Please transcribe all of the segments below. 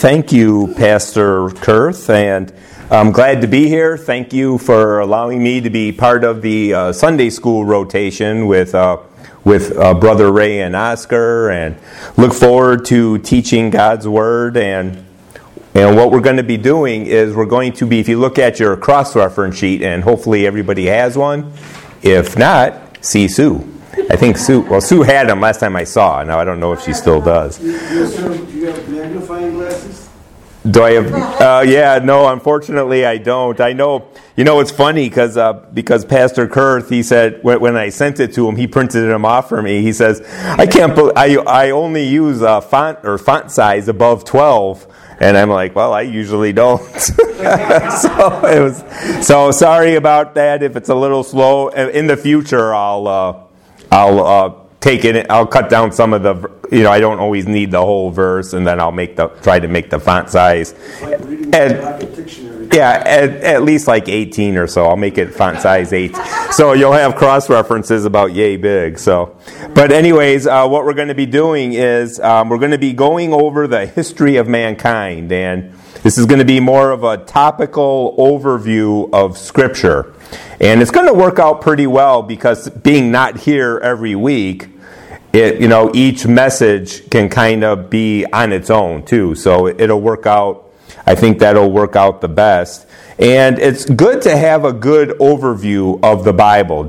Thank you, Pastor Kurth, and I'm glad to be here. Thank you for allowing me to be part of the Sunday school rotation with Brother Ray and Oscar, and look forward to teaching God's Word. And what we're going to be doing is we're going to be, if you look at your cross-reference sheet, and hopefully everybody has one. If not, see Sue. I think Sue had them last time I saw. Now I don't know if she still does. Do you have magnifying glasses? Do I have? No, unfortunately I don't. I know, it's funny because Pastor Kurth, he said, when I sent it to him, he printed them off for me. He says, I only use font size above 12. And I'm like, well, I usually don't. So sorry about that. If it's a little slow, in the future, I'll take it. I'll cut down some of the. I don't always need the whole verse, and then I'll try to make the font size. At least like 18 or so. I'll make it font size 8. So you'll have cross references about yay big. So, but anyways, what we're going to be doing is we're going to be going over the history of mankind, and this is going to be more of a topical overview of Scripture. And it's going to work out pretty well because being not here every week, each message can kind of be on its own too. So it'll work out. I think that'll work out the best. And it's good to have a good overview of the Bible.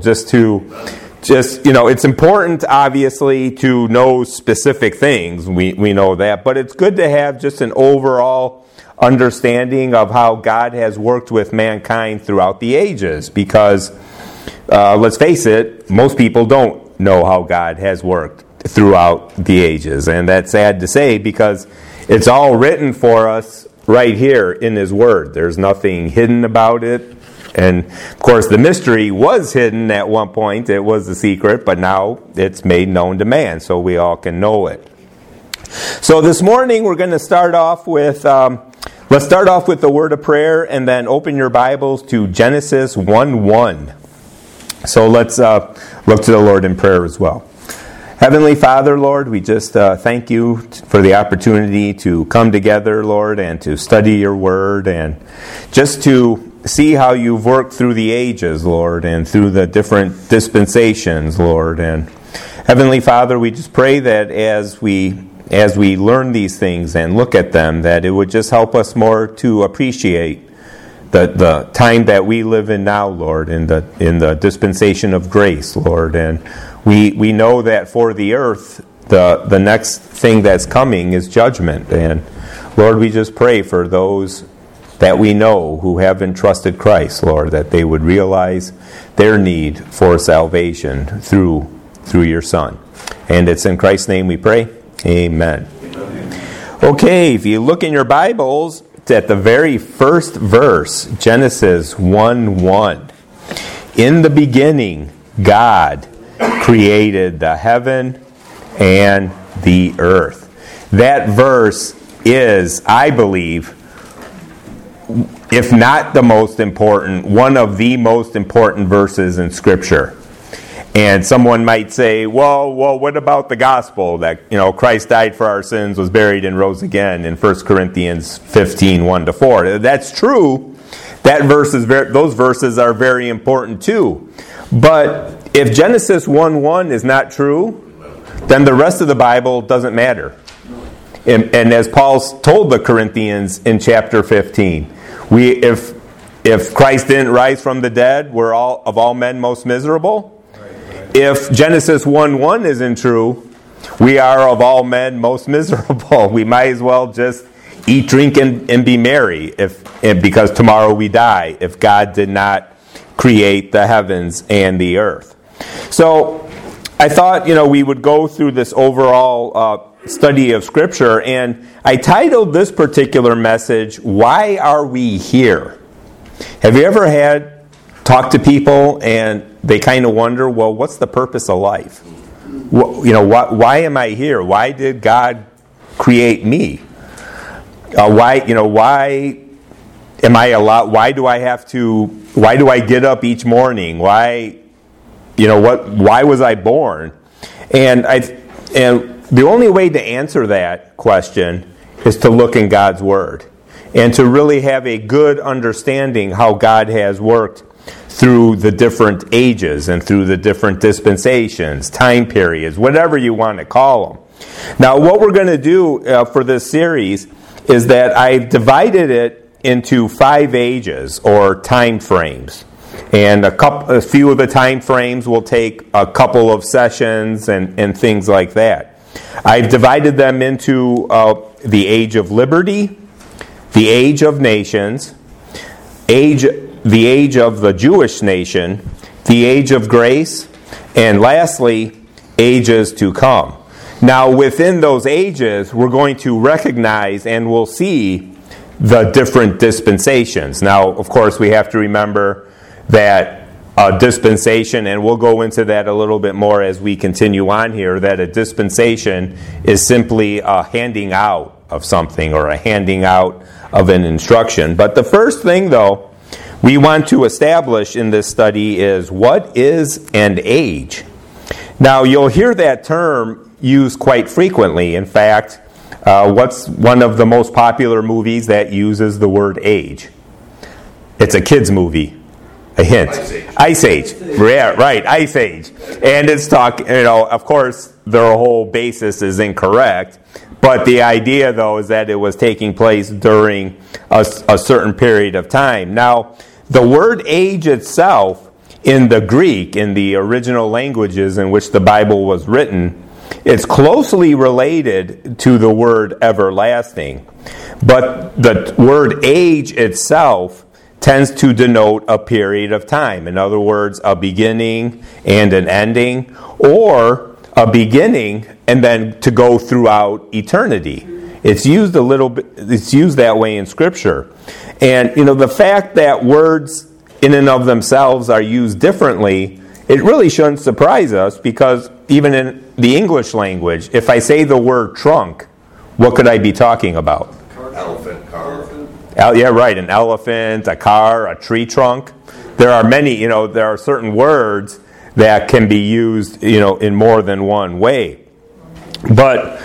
It's important obviously to know specific things. We know that, but it's good to have just an overall understanding of how God has worked with mankind throughout the ages, because let's face it, most people don't know how God has worked throughout the ages, and that's sad to say because it's all written for us right here in His Word. There's nothing hidden about it, and of course the mystery was hidden at one point. It was a secret, but now it's made known to man, so we all can know it. So this morning we're going to start off with let's start off with the word of prayer, and then open your Bibles to Genesis 1:1. So let's look to the Lord in prayer as well. Heavenly Father, Lord, we just thank you for the opportunity to come together, Lord, and to study your word, and just to see how you've worked through the ages, Lord, and through the different dispensations, Lord. And Heavenly Father, we just pray that as we learn these things and look at them, that it would just help us more to appreciate the time that we live in now, Lord, in the dispensation of grace, Lord. And we know that for the earth, the next thing that's coming is judgment. And Lord, we just pray for those that we know who have entrusted Christ, Lord, that they would realize their need for salvation through your Son. And it's in Christ's name we pray. Amen. Okay, if you look in your Bibles at the very first verse, Genesis 1:1. In the beginning, God created the heaven and the earth. That verse is, I believe, if not the most important, one of the most important verses in Scripture. And someone might say, well, what about the gospel that, Christ died for our sins, was buried, and rose again in 1 Corinthians 15:1-4. That's true. Those verses are very important too. But if Genesis 1:1 is not true, then the rest of the Bible doesn't matter. And as Paul told the Corinthians in chapter 15, if Christ didn't rise from the dead, we're of all men most miserable. If Genesis 1:1 isn't true, we are of all men most miserable. We might as well just eat, drink, and be merry because tomorrow we die if God did not create the heavens and the earth. So I thought, we would go through this overall study of Scripture, and I titled this particular message, Why Are We Here? Have you ever talked to people and they kind of wonder, well, what's the purpose of life? Why am I here? Why did God create me? Why am I allowed? Why do I get up each morning? Why was I born? And the only way to answer that question is to look in God's Word and to really have a good understanding how God has worked through the different ages and through the different dispensations, time periods, whatever you want to call them. Now, what we're going to do for this series is that I've divided it into 5 ages or time frames. And a few of the time frames will take a couple of sessions and things like that. I've divided them into the age of liberty, the age of nations, the age of the Jewish nation, the age of grace, and lastly, ages to come. Now, within those ages, we're going to recognize and we'll see the different dispensations. Now, of course, we have to remember that a dispensation, and we'll go into that a little bit more as we continue on here, that a dispensation is simply a handing out of something or a handing out of an instruction. But the first thing, though, we want to establish in this study is what is an age? Now, you'll hear that term used quite frequently. In fact, what's one of the most popular movies that uses the word age? It's a kids' movie. A hint. Ice Age. Yeah, right, Ice Age. And it's of course, their whole basis is incorrect. But the idea, though, is that it was taking place during a certain period of time. Now, the word age itself, in the Greek, in the original languages in which the Bible was written, it's closely related to the word everlasting. But the word age itself tends to denote a period of time. In other words, a beginning and an ending, or a beginning and then to go throughout eternity. It's used it's used that way in Scripture. And, the fact that words in and of themselves are used differently, it really shouldn't surprise us, because even in the English language, if I say the word trunk, what could I be talking about? Elephant, car. Yeah, right. An elephant, a car, a tree trunk. There are many, there are certain words that can be used, in more than one way. But,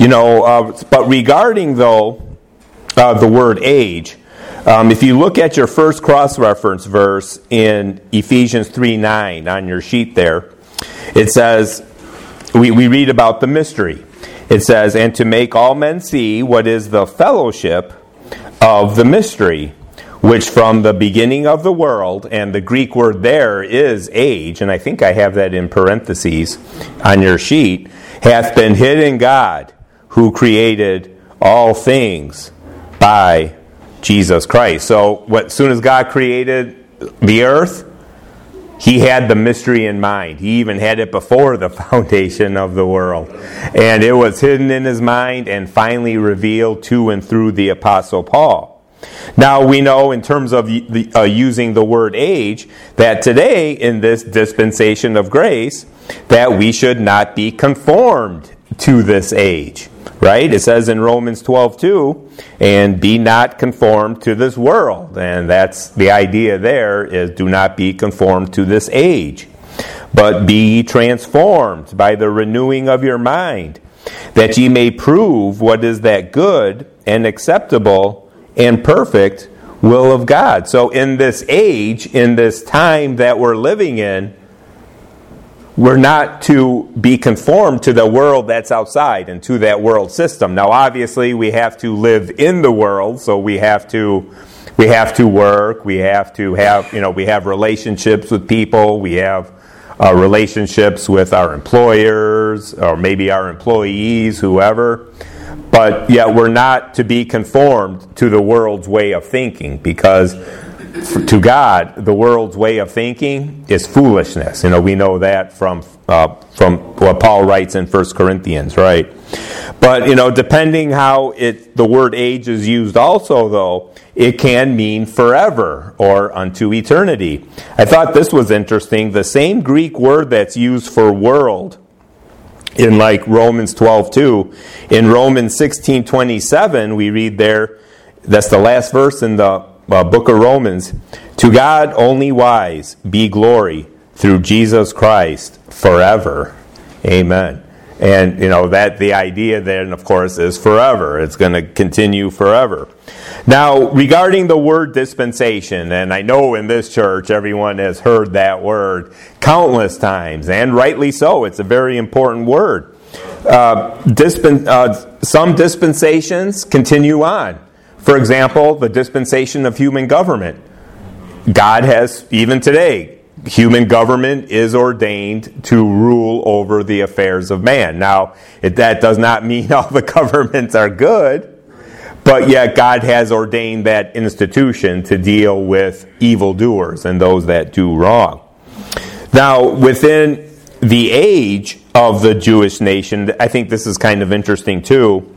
but regarding, though, the word age, if you look at your first cross-reference verse in Ephesians 3:9 on your sheet there, it says, we read about the mystery. It says, and to make all men see what is the fellowship of the mystery, which from the beginning of the world, and the Greek word there is age, and I think I have that in parentheses on your sheet, hath been hid in God, who created all things by Jesus Christ. So, as soon as God created the earth, He had the mystery in mind. He even had it before the foundation of the world. And it was hidden in His mind and finally revealed to and through the Apostle Paul. Now we know, in terms of using the word age, that today in this dispensation of grace, that we should not be conformed to this age. Right? It says in Romans 12:2, and be not conformed to this world. And that's the idea there, is do not be conformed to this age, but be transformed by the renewing of your mind, that ye may prove what is that good and acceptable and perfect will of God. So in this age, in this time that we're living in, we're not to be conformed to the world that's outside and to that world system. Now, obviously, we have to live in the world, so we have to work, we have to have, we have relationships with people, we have relationships with our employers, or maybe our employees, whoever. But yet we're not to be conformed to the world's way of thinking, because to God, the world's way of thinking is foolishness. We know that from what Paul writes in 1 Corinthians, right? But, depending how the word age is used also, though, it can mean forever or unto eternity. I thought this was interesting. The same Greek word that's used for world in Romans 12:2, in Romans 16:27, we read there, that's the last verse in the book of Romans, to God only wise be glory through Jesus Christ forever. Amen. And, that the idea then, of course, is forever. It's going to continue forever. Now, regarding the word dispensation, and I know in this church everyone has heard that word countless times, and rightly so. It's a very important word. Some dispensations continue on. For example, the dispensation of human government. God has, even today, human government is ordained to rule over the affairs of man. Now, that does not mean all the governments are good, but yet God has ordained that institution to deal with evildoers and those that do wrong. Now, within the age of the Jewish nation, I think this is kind of interesting too,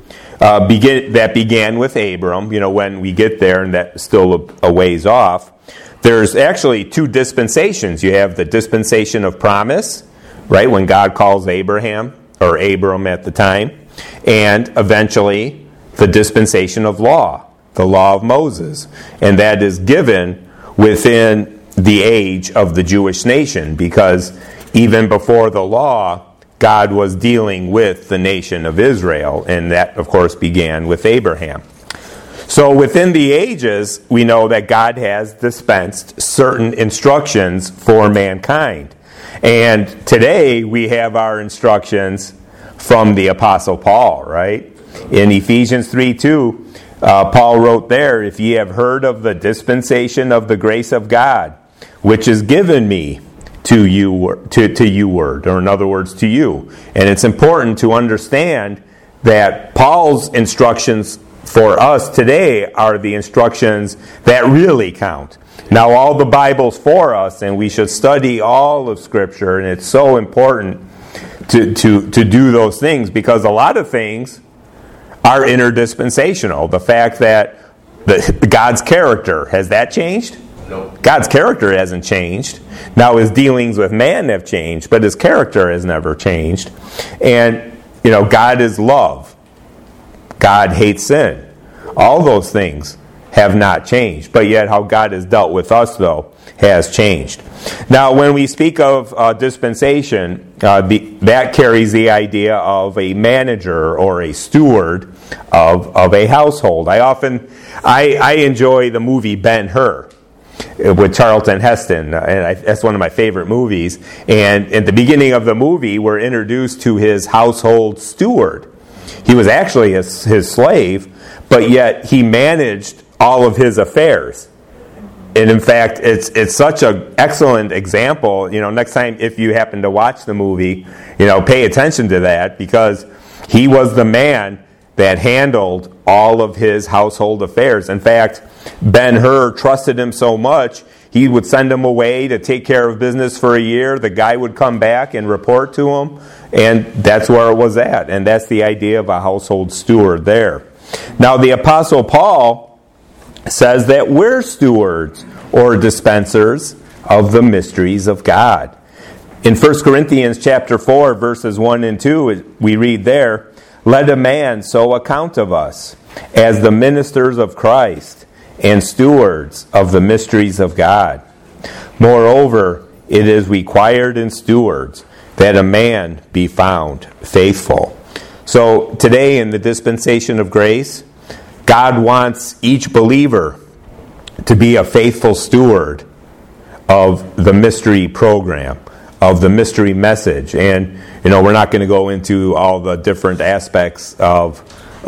that began with Abram, when we get there, and that's still a ways off. There's actually two dispensations. You have the dispensation of promise, right, when God calls Abraham, or Abram at the time, and eventually the dispensation of law, the law of Moses. And that is given within the age of the Jewish nation, because even before the law, God was dealing with the nation of Israel, and that, of course, began with Abraham. So within the ages, we know that God has dispensed certain instructions for mankind. And today, we have our instructions from the Apostle Paul, right? In Ephesians 3:2, Paul wrote there, "If ye have heard of the dispensation of the grace of God, which is given me to you word," or in other words, to you. And it's important to understand that Paul's instructions for us today are the instructions that really count. Now, all the Bible's for us, and we should study all of Scripture, and it's so important to do those things, because a lot of things are interdispensational. The fact that God's character, has that changed? No. God's character hasn't changed. Now his dealings with man have changed, but his character has never changed. And, God is love. God hates sin. All those things have not changed. But yet how God has dealt with us, though, has changed. Now, when we speak of dispensation, that carries the idea of a manager or a steward of a household. I enjoy the movie Ben-Hur with Charlton Heston, and that's one of my favorite movies. And at the beginning of the movie, we're introduced to his household steward. He was actually his slave, but yet he managed all of his affairs. And in fact, it's such an excellent example. Next time if you happen to watch the movie, pay attention to that, because he was the man that handled all of his household affairs. In fact, Ben-Hur trusted him so much, he would send him away to take care of business for a year. The guy would come back and report to him, and that's where it was at. And that's the idea of a household steward there. Now, the Apostle Paul says that we're stewards or dispensers of the mysteries of God. In 1 Corinthians chapter 4, verses 1 and 2, we read there, "Let a man so account of us as the ministers of Christ and stewards of the mysteries of God. Moreover, it is required in stewards that a man be found faithful." So today in the dispensation of grace, God wants each believer to be a faithful steward of the mystery program, of the mystery message. And we're not going to go into all the different aspects of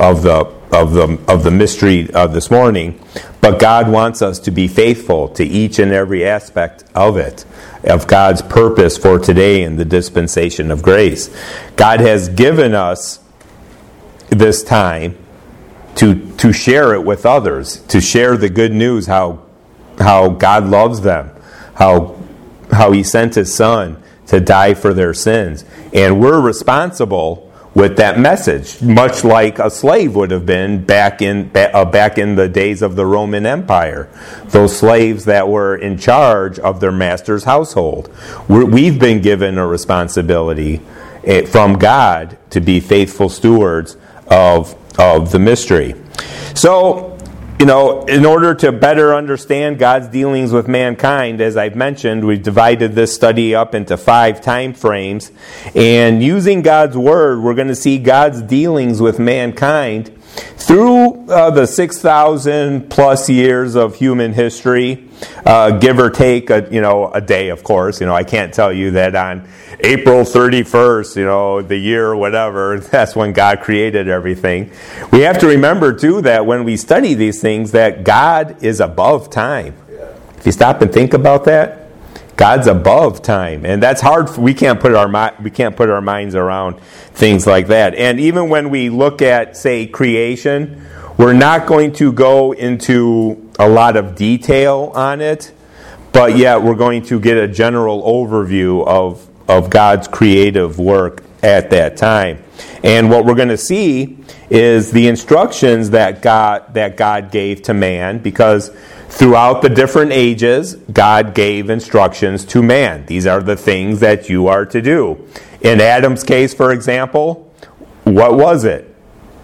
the mystery this morning, but God wants us to be faithful to each and every aspect of it, of God's purpose for today in the dispensation of grace. God has given us this time to share it with others, to share the good news, how God loves them, how He sent His Son to die for their sins. And we're responsible with that message, much like a slave would have been back in the days of the Roman Empire. Those slaves that were in charge of their master's household. We've been given a responsibility from God to be faithful stewards of the mystery. So, in order to better understand God's dealings with mankind, as I've mentioned, we've divided this study up into 5 time frames. And using God's Word, we're going to see God's dealings with mankind through the 6,000 plus years of human history, give or take a day, of course. I can't tell you that on April 31st, the year or whatever, that's when God created everything. We have to remember, too, that when we study these things, that God is above time. If you stop and think about that, God's above time, and that's hard. We can't put our minds around things like that. And even when we look at, say, creation, we're not going to go into a lot of detail on it, but yet we're going to get a general overview of God's creative work at that time. And what we're going to see is the instructions that God gave to man, because throughout the different ages, God gave instructions to man. These are the things that you are to do. In Adam's case, for example, what was it?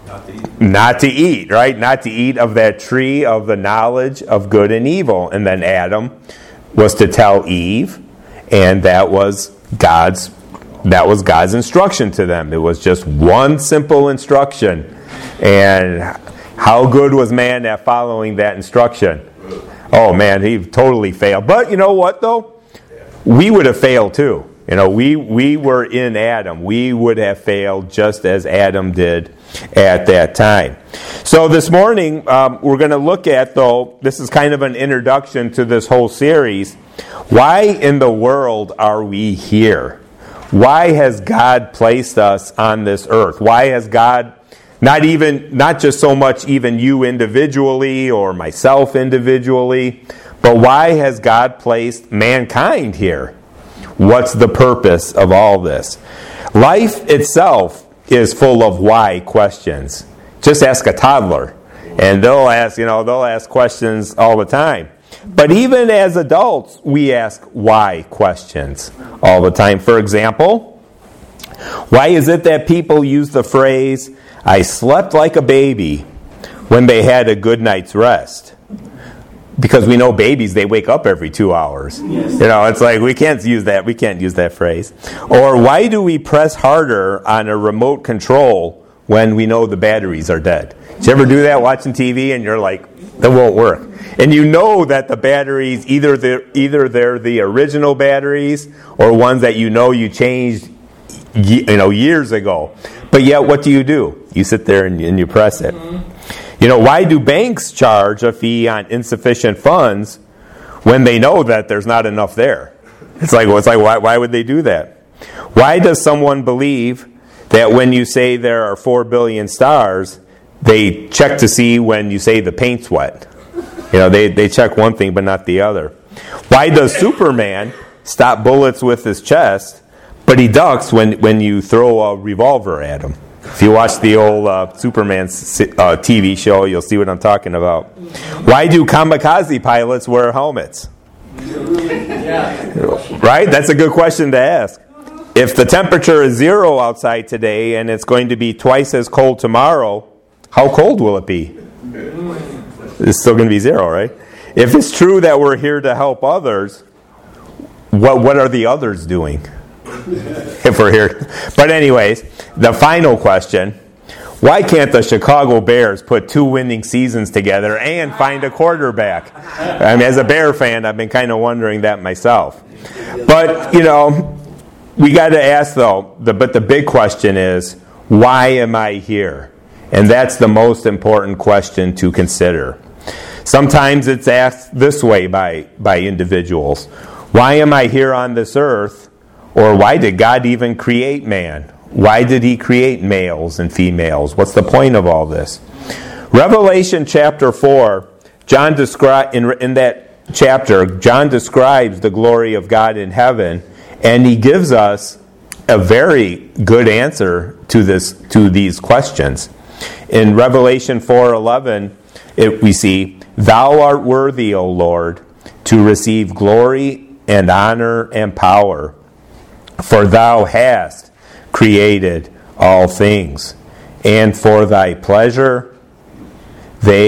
Not to eat, right? Not to eat of that tree of the knowledge of good and evil. And then Adam was to tell Eve, and that was God's instruction to them. It was just one simple instruction. And how good was man at following that instruction? Oh man, he totally failed. But you know what though? We would have failed too. We were in Adam. We would have failed just as Adam did at that time. So this morning, we're going to look at, though, this is kind of an introduction to this whole series. Why in the world are we here? Why has God placed us on this earth? Why has God, not just so much even you individually or myself individually, but why has God placed mankind here? What's the purpose of all this? Life itself is full of why questions. Just ask a toddler, and they'll ask questions all the time. But even as adults, we ask why questions all the time. For example, why is it that people use the phrase, "I slept like a baby," when they had a good night's rest? Because we know babies, they wake up every 2 hours. Yes. It's like we can't use that phrase. Or why do we press harder on a remote control when we know the batteries are dead? Did you ever do that watching TV and you're like, that won't work? And you know that the batteries, either they're the original batteries or ones that you changed years ago. But yet what do? You sit there and you press it. Why do banks charge a fee on insufficient funds when they know that there's not enough there? It's like why would they do that? Why does someone believe that when you say there are 4 billion stars, they check to see when you say the paint's wet? They check one thing but not the other. Why does Superman stop bullets with his chest, but he ducks when you throw a revolver at him? If you watch the old Superman TV show, you'll see what I'm talking about. Why do kamikaze pilots wear helmets? Right? That's a good question to ask. If the temperature is 0 outside today and it's going to be twice as cold tomorrow, how cold will it be? It's still going to be 0, right? If it's true that we're here to help others, what are the others doing? If we're here. But anyways, the final question, why can't the Chicago Bears put 2 winning seasons together and find a quarterback? I mean, as a Bear fan, I've been kind of wondering that myself. But, we got to ask, though, but the big question is, why am I here? And that's the most important question to consider. Sometimes it's asked this way by individuals. Why am I here on this earth? Or why did God even create man? Why did he create males and females? What's the point of all this? Revelation chapter 4, in that chapter, John describes the glory of God in heaven, and he gives us a very good answer to these questions. In Revelation 4:11, we see, "Thou art worthy, O Lord, to receive glory and honor and power. For thou hast created all things, and for thy pleasure they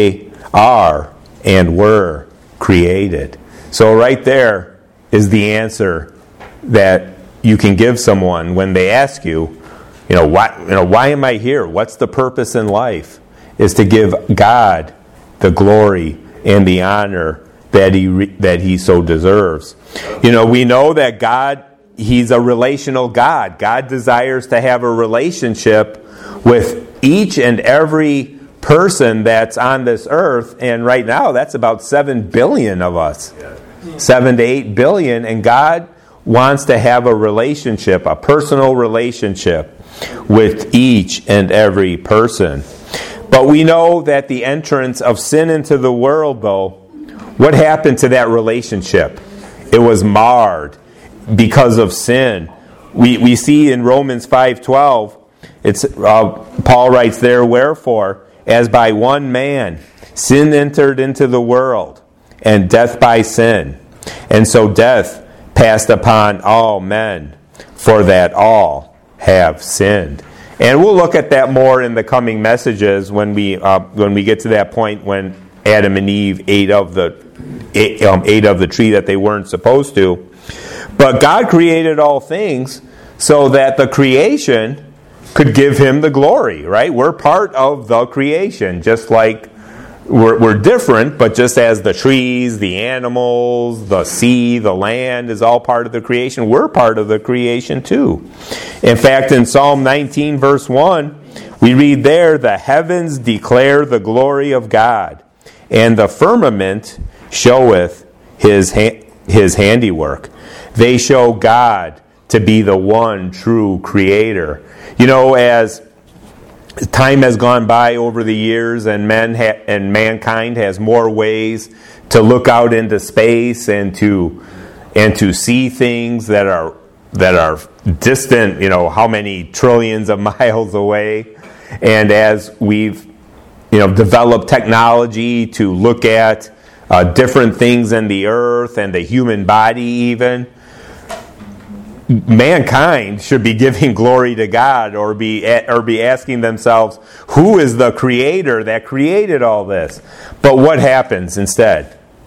are and were created. So right there is the answer that you can give someone when they ask you, why am I here? What's the purpose in life? Is to give God the glory and the honor that he so deserves. We know that God, He's a relational God. God desires to have a relationship with each and every person that's on this earth, and right now that's about 7 billion of us. 7 to 8 billion, and God wants to have a relationship, a personal relationship with each and every person. But we know that the entrance of sin into the world, though, what happened to that relationship? It was marred because of sin. We see in Romans 5:12, Paul writes there, "Wherefore, as by one man sin entered into the world, and death by sin, and so death passed upon all men, for that all have sinned." And we'll look at that more in the coming messages when we get to that point when Adam and Eve ate of the tree that they weren't supposed to. But God created all things so that the creation could give Him the glory, right? We're part of the creation, just like we're different, but just as the trees, the animals, the sea, the land is all part of the creation, we're part of the creation too. In fact, in Psalm 19, verse 1, we read there, "The heavens declare the glory of God, and the firmament showeth His handiwork." They show God to be the one true creator. As time has gone by over the years, and mankind has more ways to look out into space and to see things that are distant, how many trillions of miles away. And as we've developed technology to look at different things in the earth and the human body even, mankind should be giving glory to God or be asking themselves, who is the creator that created all this? But what happens instead?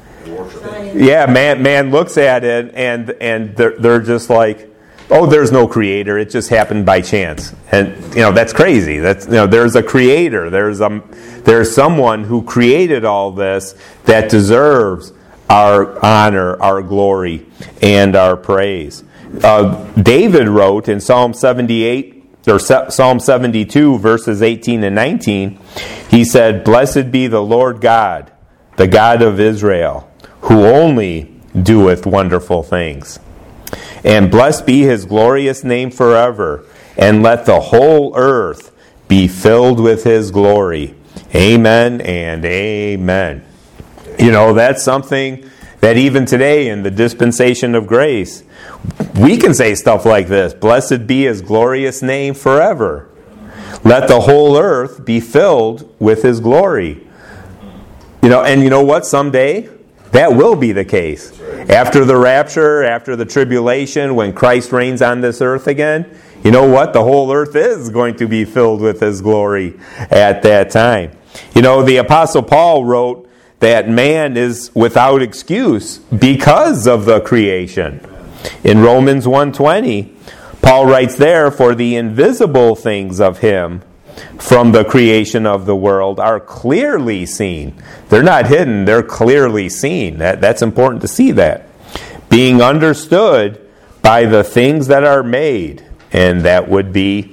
Yeah, man looks at it and they're just like, oh, there's no creator. It just happened by chance. And that's crazy. That's there's a creator. There's someone who created all this that deserves our honor, our glory, and our praise. David wrote in Psalm 78 or Psalm 72, verses 18 and 19, he said, "Blessed be the Lord God, the God of Israel, who only doeth wonderful things. And blessed be His glorious name forever, and let the whole earth be filled with His glory. Amen and amen." That's something that even today in the dispensation of grace, we can say stuff like this: "Blessed be His glorious name forever. Let the whole earth be filled with His glory." And you know what? Someday, that will be the case. After the rapture, after the tribulation, when Christ reigns on this earth again, you know what? The whole earth is going to be filled with His glory at that time. The Apostle Paul wrote that man is without excuse because of the creation. In Romans 1:20, Paul writes there, "For the invisible things of Him from the creation of the world are clearly seen." They're not hidden, they're clearly seen. That's important to see that. "Being understood by the things that are made," and that would be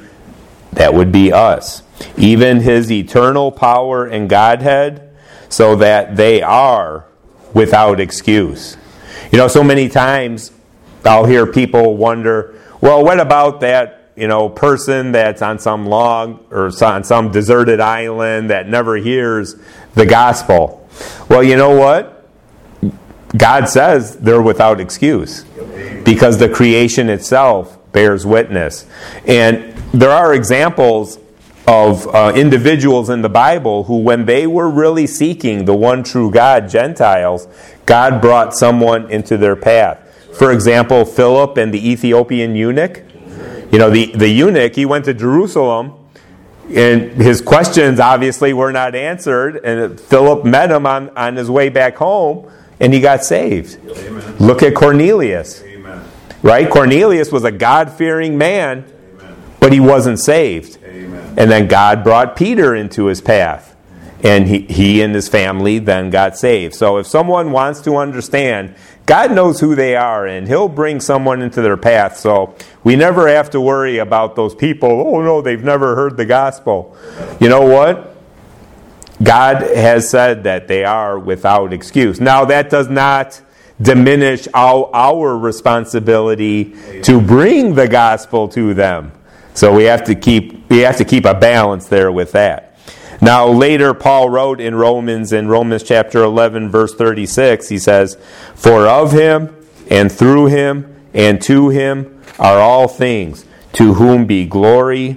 us. "Even His eternal power and Godhead, so that they are without excuse." So many times I'll hear people wonder, well, what about that person that's on some log or on some deserted island that never hears the gospel? Well, you know what? God says they're without excuse because the creation itself bears witness. And there are examples of individuals in the Bible who, when they were really seeking the one true God, Gentiles, God brought someone into their path. For example, Philip and the Ethiopian eunuch. The eunuch, he went to Jerusalem, and his questions obviously were not answered, and Philip met him on his way back home, and he got saved. Amen. Look at Cornelius. Amen. Right? Cornelius was a God-fearing man, Amen. but he wasn't saved. Amen. And then God brought Peter into his path, and he and his family then got saved. So if someone wants to understand, God knows who they are, and he'll bring someone into their path. So we never have to worry about those people, oh no, they've never heard the gospel. You know what? God has said that they are without excuse. Now that does not diminish our responsibility to bring the gospel to them. So we have to keep a balance there with that. Now later Paul wrote in Romans chapter 11 verse 36, he says, "For of him and through him and to him are all things, to whom be glory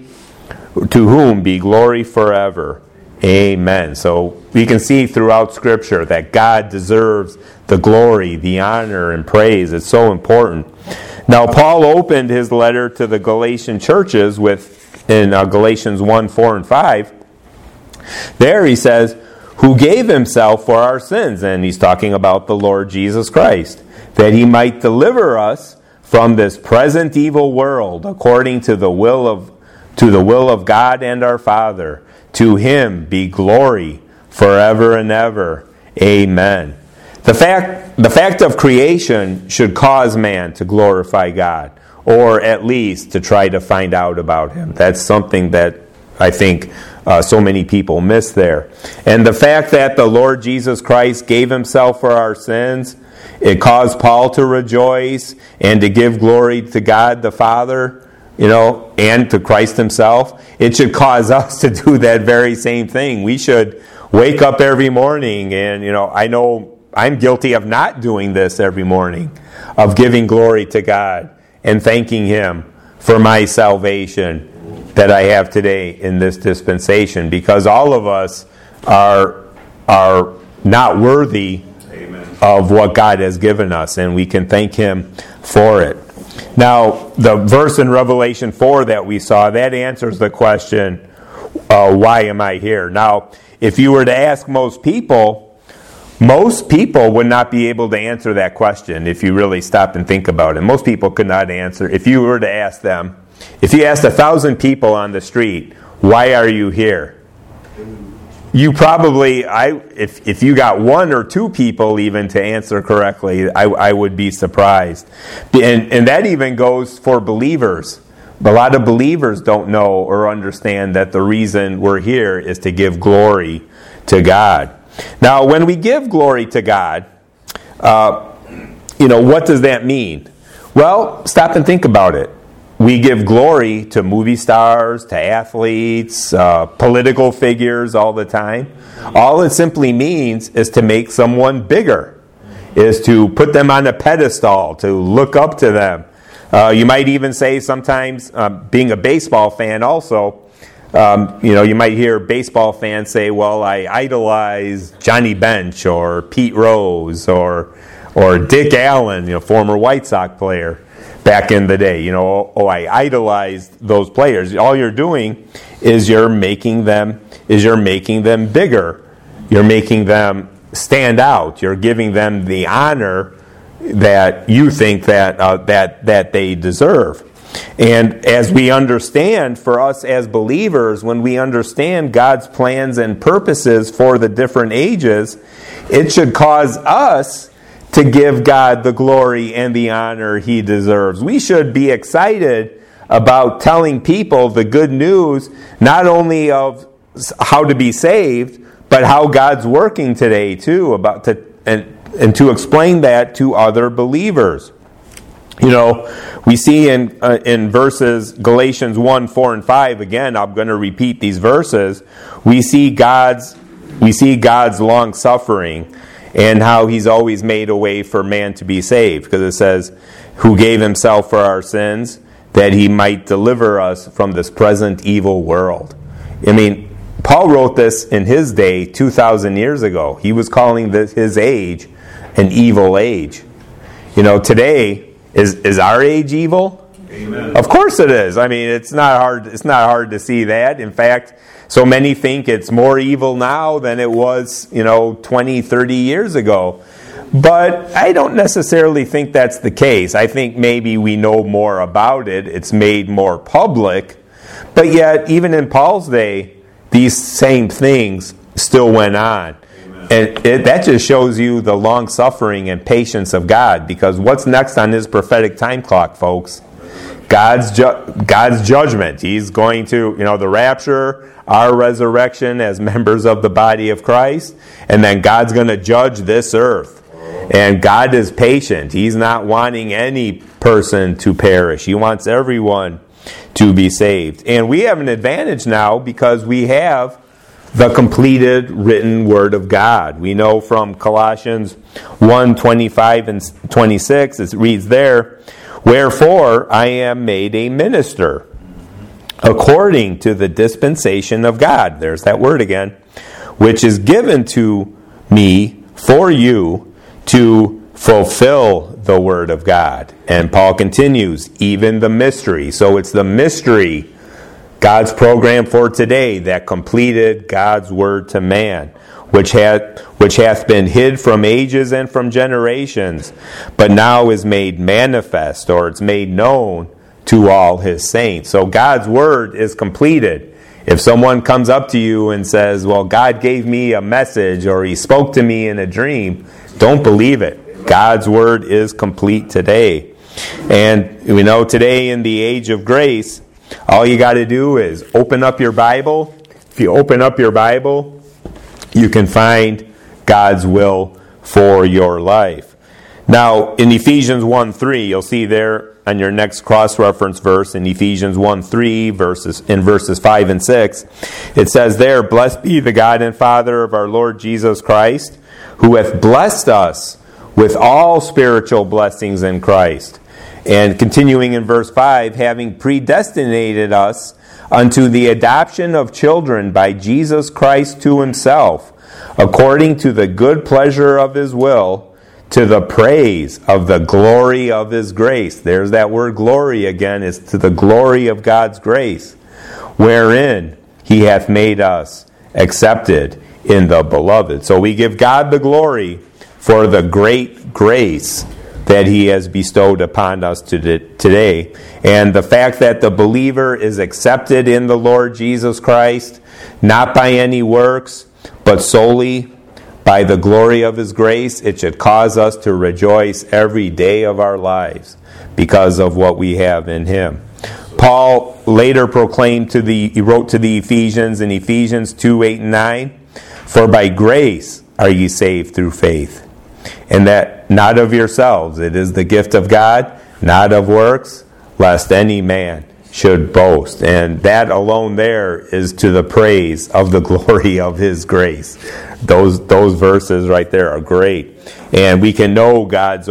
forever. Amen." So we can see throughout Scripture that God deserves the glory, the honor, and praise. It's so important. Now Paul opened his letter to the Galatian churches in Galatians 1, 4, and 5. There he says, "Who gave himself for our sins," and he's talking about the Lord Jesus Christ, "that he might deliver us from this present evil world, according to the will of God and our Father. To him be glory forever and ever. Amen." The fact of creation should cause man to glorify God, or at least to try to find out about him. That's something that I think so many people miss there. And the fact that the Lord Jesus Christ gave himself for our sins, it caused Paul to rejoice and to give glory to God the Father, and to Christ himself. It should cause us to do that very same thing. We should wake up every morning, and I know I'm guilty of not doing this every morning, of giving glory to God and thanking him for my salvation that I have today in this dispensation, because all of us are not worthy Amen. of what God has given us, and we can thank him for it. Now, the verse in Revelation 4 that we saw, that answers the question, why am I here? Now, if you were to ask most people would not be able to answer that question if you really stop and think about it. Most people could not answer. If you were to ask them, if you asked 1,000 people on the street, why are you here? You probably, if you got one or two people even to answer correctly, I would be surprised. And that even goes for believers. A lot of believers don't know or understand that the reason we're here is to give glory to God. Now, when we give glory to God, what does that mean? Well, stop and think about it. We give glory to movie stars, to athletes, political figures all the time. All it simply means is to make someone bigger, is to put them on a pedestal, to look up to them. You might even say sometimes, being a baseball fan also, you might hear baseball fans say, well, I idolize Johnny Bench or Pete Rose or Dick Allen, former White Sox player back in the day. I idolized those players. All you're doing is you're making them bigger. You're making them stand out. You're giving them the honor that you think that they deserve. And as we understand, for us as believers, when we understand God's plans and purposes for the different ages, it should cause us to give God the glory and the honor he deserves. We should be excited about telling people the good news, not only of how to be saved, but how God's working today too, and to explain that to other believers. We see in verses Galatians 1, 4, and 5, again, I'm going to repeat these verses, we see God's long suffering and how he's always made a way for man to be saved. Because it says, who gave himself for our sins, that he might deliver us from this present evil world. Paul wrote this in his day 2,000 years ago. He was calling his age an evil age. Today, is our age evil? Amen. Of course it is. I mean, it's not hard to see that. In fact, so many think it's more evil now than it was, 20, 30 years ago. But I don't necessarily think that's the case. I think maybe we know more about it. It's made more public. But yet, even in Paul's day, these same things still went on. And that just shows you the long-suffering and patience of God. Because what's next on his prophetic time clock, folks? God's judgment. He's going to, the rapture, our resurrection as members of the body of Christ. And then God's going to judge this earth. And God is patient. He's not wanting any person to perish. He wants everyone to be saved. And we have an advantage now because we have the completed written Word of God. We know from Colossians 1:25 and 26, it reads there, "Wherefore I am made a minister, according to the dispensation of God," there's that word again, "which is given to me for you to fulfill the Word of God." And Paul continues, even the mystery. So it's the mystery, God's program for today, that completed God's word to man, which hath been hid from ages and from generations, but now is made manifest, or it's made known to all his saints. So God's word is completed. If someone comes up to you and says, well, God gave me a message, or he spoke to me in a dream, don't believe it. God's word is complete today. And we know today in the age of grace, all you got to do is open up your Bible. If you open up your Bible, you can find God's will for your life. Now, in Ephesians 1:3, you'll see there on your next cross-reference verse, in Ephesians 1:3, verses 5 and 6, it says there, "Blessed be the God and Father of our Lord Jesus Christ, who hath blessed us with all spiritual blessings in Christ." And continuing in verse 5, "having predestinated us unto the adoption of children by Jesus Christ to himself, according to the good pleasure of his will, to the praise of the glory of his grace." There's that word glory again. It's to the glory of God's grace, "wherein he hath made us accepted in the beloved." So we give God the glory for the great grace that he has bestowed upon us today. And the fact that the believer is accepted in the Lord Jesus Christ, not by any works, but solely by the glory of his grace, it should cause us to rejoice every day of our lives because of what we have in him. Paul later proclaimed he wrote to the Ephesians in Ephesians 2:8 and 9, "For by grace are ye saved through faith, and that not of yourselves, it is the gift of God, not of works, lest any man should boast." And that alone there is to the praise of the glory of his grace. Those verses right there are great. And we can know God's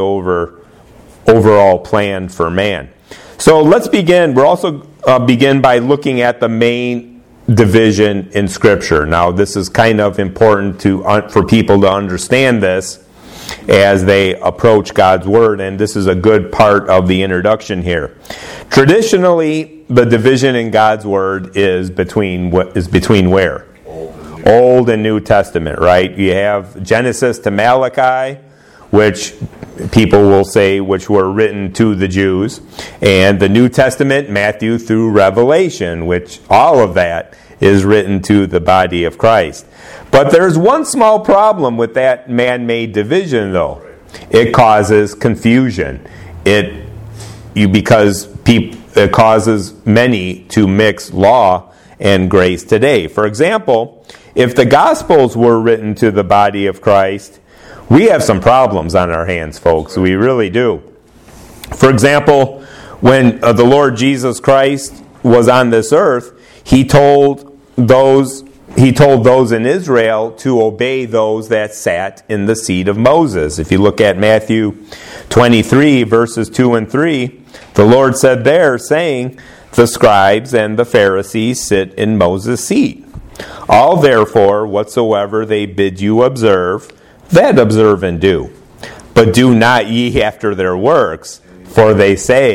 overall plan for man. So let's begin. We'll also begin by looking at the main division in Scripture. Now, this is kind of important for people to understand this as they approach God's Word, and this is a good part of the introduction here. Traditionally, the division in God's Word is between where? Old and New Testament, right? You have Genesis to Malachi, which people will say which were written to the Jews, and the New Testament, Matthew through Revelation, which all of that is written to the body of Christ. But there's one small problem with that man-made division, though. It causes confusion. Because it causes many to mix law and grace today. For example, if the Gospels were written to the body of Christ, we have some problems on our hands, folks. We really do. For example, when the Lord Jesus Christ was on this earth, He told those in Israel to obey those that sat in the seat of Moses. If you look at Matthew 23, verses 2 and 3, the Lord said there, saying, "The scribes and the Pharisees sit in Moses' seat. All therefore, whatsoever they bid you observe, that observe and do. But do not ye after their works, for they say,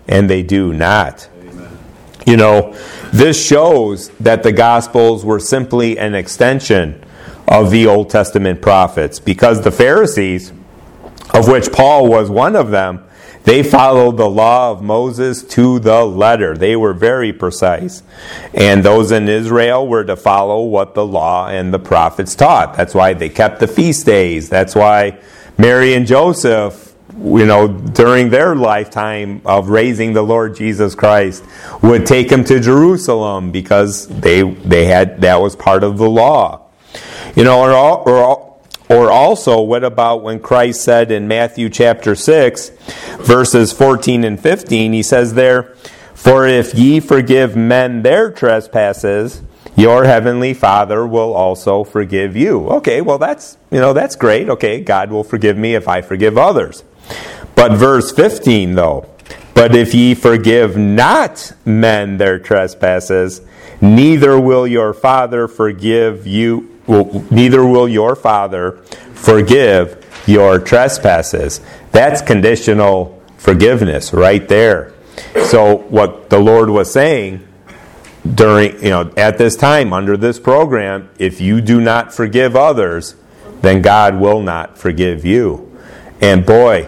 and they do not. Amen. You know, this shows that the Gospels were simply an extension of the Old Testament prophets, because the Pharisees, of which Paul was one of them, they followed the law of Moses to the letter. They were very precise. And those in Israel were to follow what the law and the prophets taught. That's why they kept the feast days. That's why Mary and Joseph, you know, during their lifetime of raising the Lord Jesus Christ, would take him to Jerusalem, because they had, that was part of the law. You know, or also, what about when Christ said in Matthew chapter 6, verses 14 and 15, he says there, "For if ye forgive men their trespasses, your heavenly Father will also forgive you." Okay, well that's great. Okay, God will forgive me if I forgive others. But verse 15 though, "But if ye forgive not men their trespasses, neither will your Father forgive you. Neither will your Father forgive your trespasses." That's conditional forgiveness right there. So what the Lord was saying during, at this time under this program, if you do not forgive others, then God will not forgive you. And boy,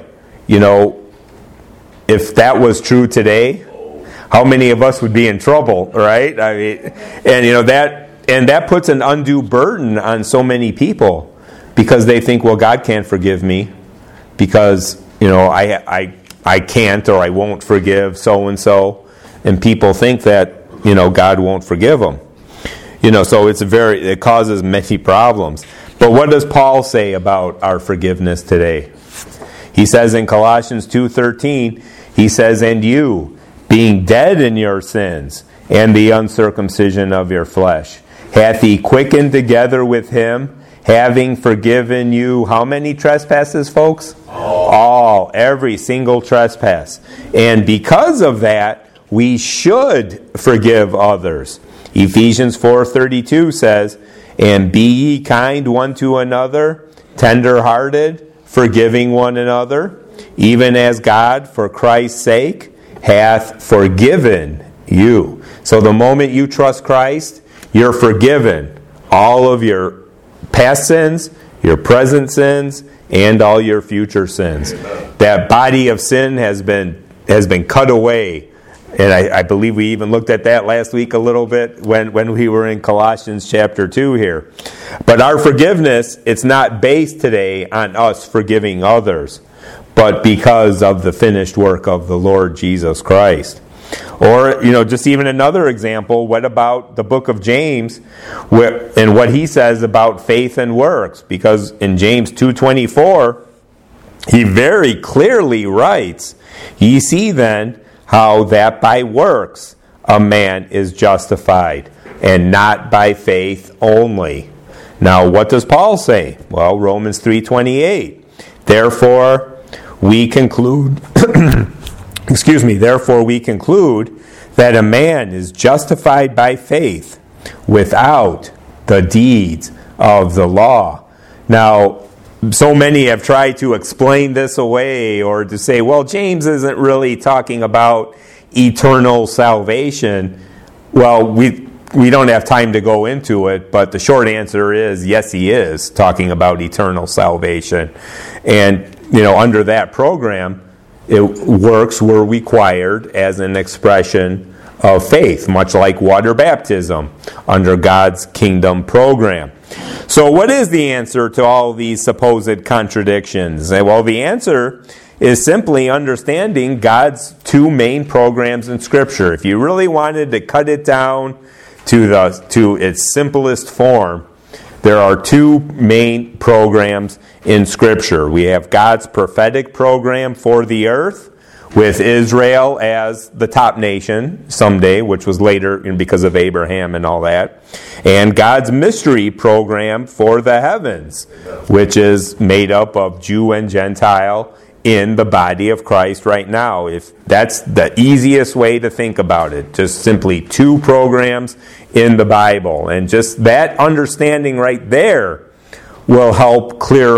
if that was true today, how many of us would be in trouble, right? I mean, and that puts an undue burden on so many people, because they think, well, God can't forgive me because, I can't or I won't forgive so-and-so. And people think that, God won't forgive them. So it causes many problems. But what does Paul say about our forgiveness today? He says in Colossians 2:13, he says, "And you, being dead in your sins and the uncircumcision of your flesh, hath he quickened together with him, having forgiven you," how many trespasses, folks? All. Every single trespass. And because of that, we should forgive others. Ephesians 4:32 says, "And be ye kind one to another, tender-hearted, forgiving one another, even as God, for Christ's sake, hath forgiven you." So the moment you trust Christ, you're forgiven all of your past sins, your present sins, and all your future sins. That body of sin has been cut away. And I believe we even looked at that last week a little bit when we were in Colossians chapter 2 here. But our forgiveness, it's not based today on us forgiving others, but because of the finished work of the Lord Jesus Christ. Or, just even another example, what about the book of James and what he says about faith and works? Because in James 2:24, he very clearly writes, "Ye see then how that by works a man is justified, and not by faith only." Now, what does Paul say? Well, Romans 3:28. "Therefore we conclude therefore we conclude that a man is justified by faith without the deeds of the law." Now, so many have tried to explain this away, or to say, well, James isn't really talking about eternal salvation. Well, we don't have time to go into it, but the short answer is, yes, he is talking about eternal salvation. And, under that program, works were required as an expression of faith, much like water baptism under God's kingdom program. So what is the answer to all these supposed contradictions? Well, the answer is simply understanding God's two main programs in Scripture. If you really wanted to cut it down to its simplest form, there are two main programs in Scripture. We have God's prophetic program for the earth, with Israel as the top nation someday, which was later because of Abraham and all that. And God's mystery program for the heavens, which is made up of Jew and Gentile in the body of Christ right now. If that's the easiest way to think about it, just simply two programs in the Bible. And just that understanding right there will help clear up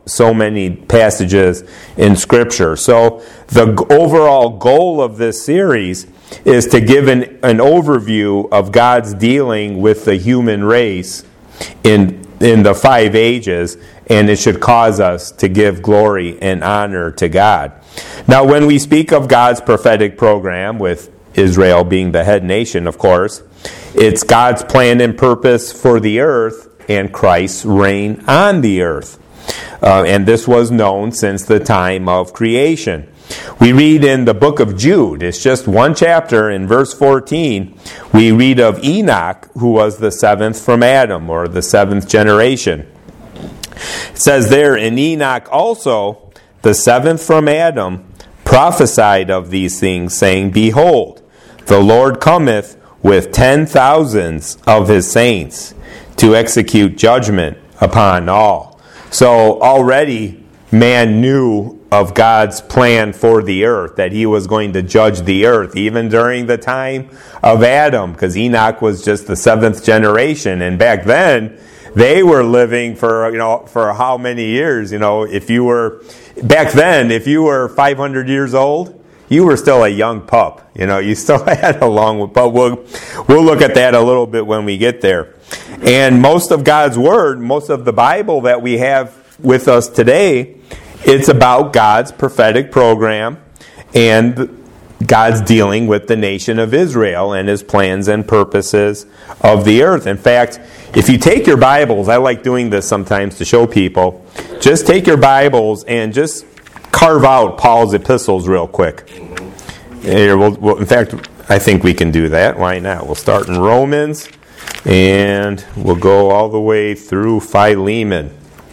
so many passages in Scripture. So the overall goal of this series is to give an overview of God's dealing with the human race in the 5 ages, and it should cause us to give glory and honor to God. Now, when we speak of God's prophetic program, with Israel being the head nation, of course, it's God's plan and purpose for the earth and Christ's reign on the earth. And this was known since the time of creation. We read in the book of Jude, it's just one chapter, in verse 14, we read of Enoch, who was the 7th from Adam, or the 7th generation. It says there, "And Enoch also, the 7th from Adam, prophesied of these things, saying, Behold, the Lord cometh with 10,000s of his saints to execute judgment upon all." So already man knew of God's plan for the earth, that he was going to judge the earth, even during the time of Adam, because Enoch was just the 7th generation, and back then they were living for how many years? If you were back then, if you were 500 years old, you were still a young pup. You still had a long. But we'll look at that a little bit when we get there. And most of God's Word, most of the Bible that we have with us today, it's about God's prophetic program and God's dealing with the nation of Israel and his plans and purposes of the earth. In fact, if you take your Bibles, I like doing this sometimes to show people, just take your Bibles and just carve out Paul's epistles real quick. Here, in fact, I think we can do that. Why not? We'll start in Romans, and we'll go all the way through Philemon.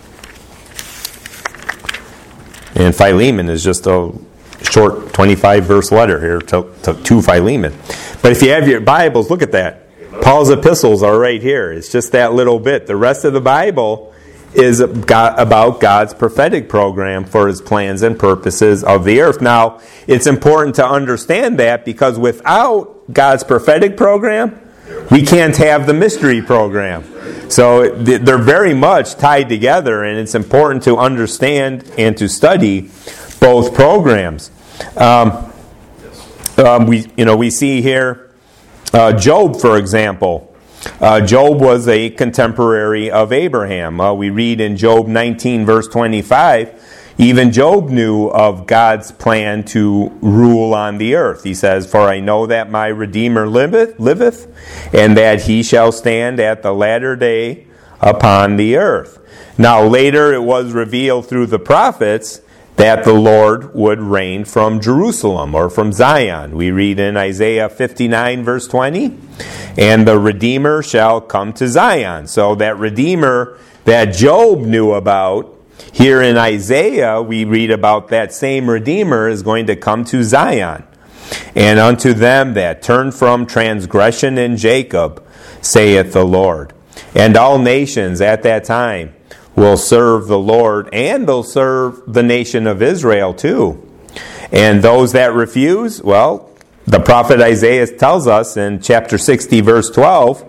And Philemon is just a short 25-verse letter here to Philemon. But if you have your Bibles, look at that. Paul's epistles are right here. It's just that little bit. The rest of the Bible is about God's prophetic program for his plans and purposes of the earth. Now, it's important to understand that, because without God's prophetic program, we can't have the mystery program. So they're very much tied together, and it's important to understand and to study both programs. We see here Job, for example. Job was a contemporary of Abraham. We read in Job 19, verse 25, even Job knew of God's plan to rule on the earth. He says, "For I know that my Redeemer liveth, and that he shall stand at the latter day upon the earth." Now later it was revealed through the prophets that the Lord would reign from Jerusalem, or from Zion. We read in Isaiah 59, verse 20, "And the Redeemer shall come to Zion." So that Redeemer that Job knew about, here in Isaiah we read about that same Redeemer is going to come to Zion. "And unto them that turn from transgression in Jacob, saith the Lord." And all nations at that time will serve the Lord, and they'll serve the nation of Israel too. And those that refuse, well, the prophet Isaiah tells us in chapter 60, verse 12,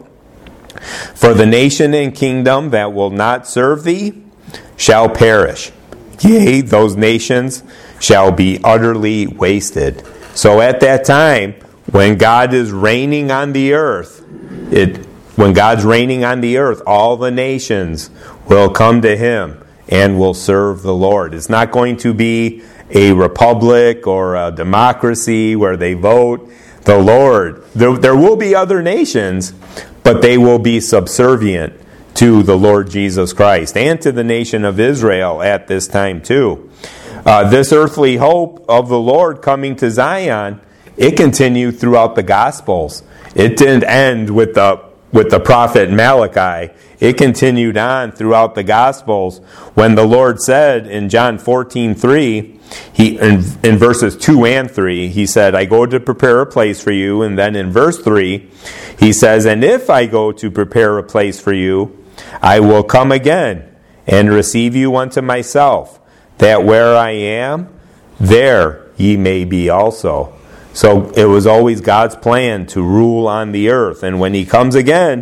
"For the nation and kingdom that will not serve thee shall perish. Yea, those nations shall be utterly wasted." So at that time, when God is reigning on the earth, when God's reigning on the earth, all the nations will come to him and will serve the Lord. It's not going to be a republic or a democracy where they vote. The Lord, there will be other nations, but they will be subservient to the Lord Jesus Christ and to the nation of Israel at this time too. This earthly hope of the Lord coming to Zion, it continued throughout the Gospels. It didn't end with the prophet Malachi. It continued on throughout the Gospels when the Lord said in John 14:3, in verses 2 and 3, he said, "I go to prepare a place for you." And then in verse 3, he says, "And if I go to prepare a place for you, I will come again and receive you unto myself, that where I am, there ye may be also." So it was always God's plan to rule on the earth. And when he comes again,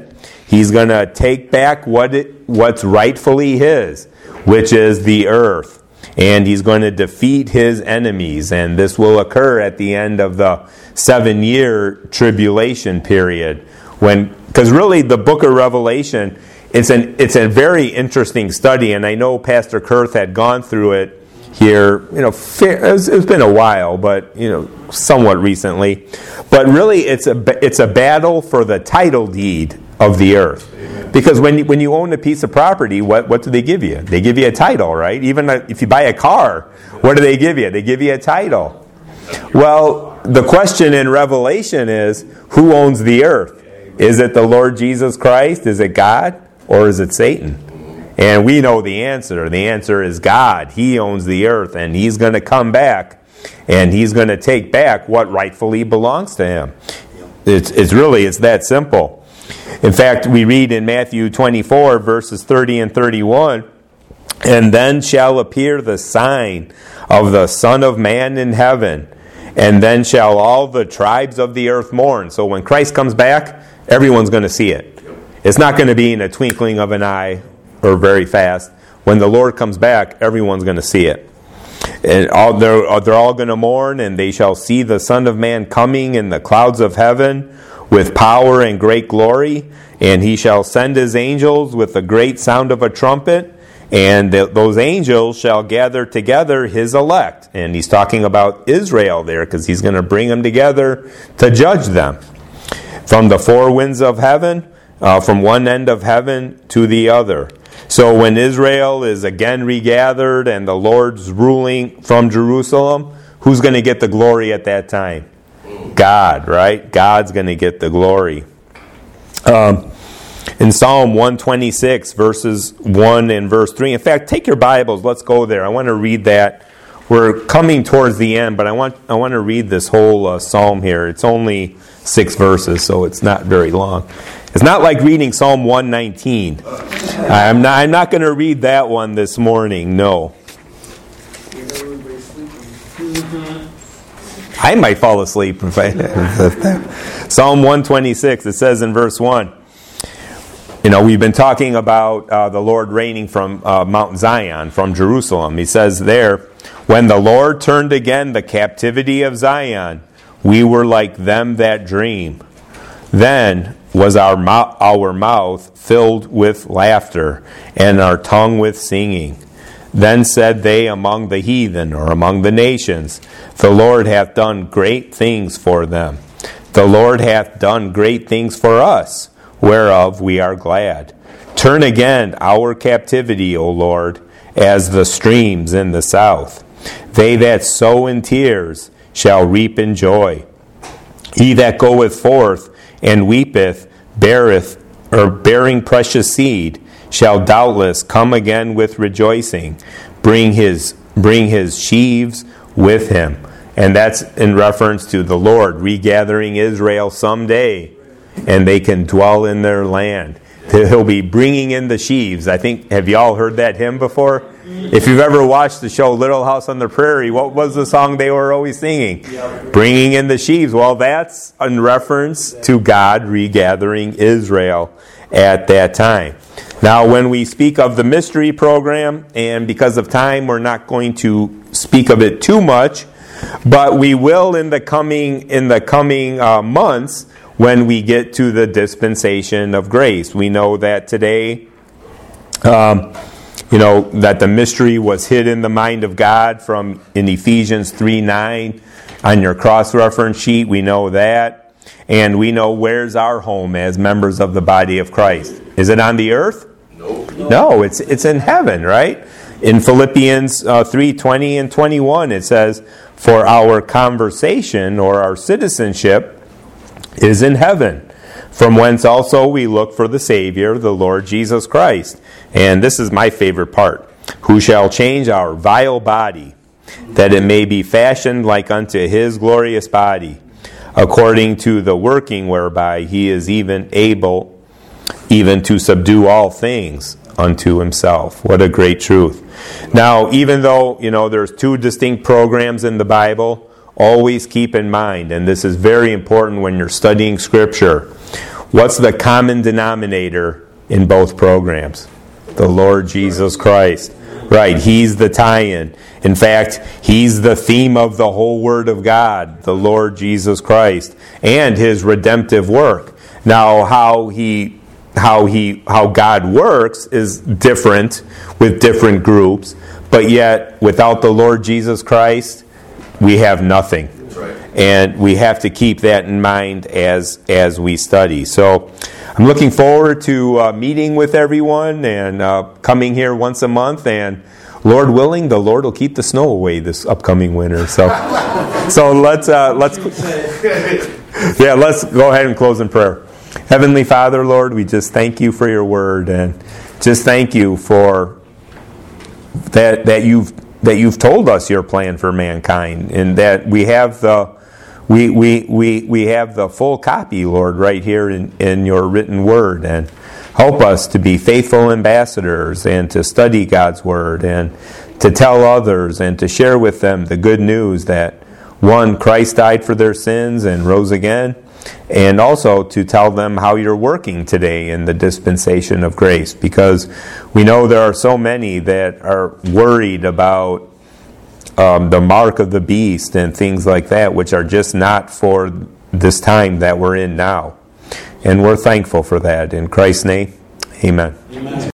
He's going to take back what's rightfully his, which is the earth. And he's going to defeat his enemies. And this will occur at the end of the 7-year tribulation period. Because really the book of Revelation, it's a very interesting study. And I know Pastor Kurth had gone through it here. It's been a while, but somewhat recently. But really it's a battle for the title deed of the earth. Because when you own a piece of property, what do they give you? They give you a title, right? Even if you buy a car, what do they give you? They give you a title. Well, the question in Revelation is, who owns the earth? Is it the Lord Jesus Christ? Is it God? Or is it Satan? And we know the answer. The answer is God. He owns the earth, and he's going to come back, and he's going to take back what rightfully belongs to him. It's that simple. In fact, we read in Matthew 24, verses 30 and 31, "And then shall appear the sign of the Son of Man in heaven, and then shall all the tribes of the earth mourn." So when Christ comes back, everyone's going to see it. It's not going to be in a twinkling of an eye or very fast. When the Lord comes back, everyone's going to see it. And they're all going to mourn, and they shall see the Son of Man coming in the clouds of heaven with power and great glory, and he shall send his angels with a great sound of a trumpet, and those angels shall gather together his elect. And he's talking about Israel there, because he's going to bring them together to judge them. From the four winds of heaven, from one end of heaven to the other. So when Israel is again regathered and the Lord's ruling from Jerusalem, who's going to get the glory at that time? God, right? God's going to get the glory. In Psalm 126, verses 1 and verse 3. In fact, take your Bibles. Let's go there. I want to read that. We're coming towards the end, but I want to read this whole psalm here. It's only 6 verses, so it's not very long. It's not like reading Psalm 119. I'm not going to read that one this morning, no. I might fall asleep. Psalm 126, it says in verse 1, we've been talking about the Lord reigning from Mount Zion, from Jerusalem. He says there, "When the Lord turned again the captivity of Zion, we were like them that dream. Then was our mouth filled with laughter, and our tongue with singing. Then said they among the heathen," or among the nations, "The Lord hath done great things for them. The Lord hath done great things for us, whereof we are glad. Turn again our captivity, O Lord, as the streams in the south. They that sow in tears shall reap in joy. He that goeth forth and weepeth, bearing precious seed, shall doubtless come again with rejoicing, bring his sheaves with him." And that's in reference to the Lord regathering Israel someday, and they can dwell in their land. He'll be bringing in the sheaves. I think, have you all heard that hymn before? If you've ever watched the show Little House on the Prairie, what was the song they were always singing? Bringing in the sheaves. Well, that's in reference to God regathering Israel at that time. Now, when we speak of the mystery program, and because of time, we're not going to speak of it too much, but we will in the coming months when we get to the dispensation of grace. We know that today, that the mystery was hid in the mind of God in Ephesians 3:9 on your cross-reference sheet. We know that. And we know where's our home as members of the body of Christ. Is it on the earth? No, it's in heaven, right? In Philippians 3:20 and 21, it says, "For our conversation," or our citizenship, "is in heaven, from whence also we look for the Savior, the Lord Jesus Christ." And this is my favorite part. "Who shall change our vile body, that it may be fashioned like unto his glorious body, according to the working whereby he is even able even to subdue all things unto himself." What a great truth. Now, even though, there's 2 distinct programs in the Bible, always keep in mind, and this is very important when you're studying Scripture, What's the common denominator in both programs? The Lord Jesus Christ. Right, He's the tie-in. In fact, He's the theme of the whole Word of God, the Lord Jesus Christ, and His redemptive work. Now, how God works is different with different groups, but yet without the Lord Jesus Christ, we have nothing. That's right. And we have to keep that in mind as we study. So I'm looking forward to meeting with everyone and coming here once a month. And Lord willing, the Lord will keep the snow away this upcoming winter. So let's go ahead and close in prayer. Heavenly Father, Lord, we just thank you for your word, and just thank you for that you've told us your plan for mankind, and that we have the full copy, Lord, right here in your written word. And help us to be faithful ambassadors and to study God's word and to tell others and to share with them the good news that, one, Christ died for their sins and rose again, and also to tell them how you're working today in the dispensation of grace, because we know there are so many that are worried about the mark of the beast and things like that, which are just not for this time that we're in now. And we're thankful for that. In Christ's name, amen.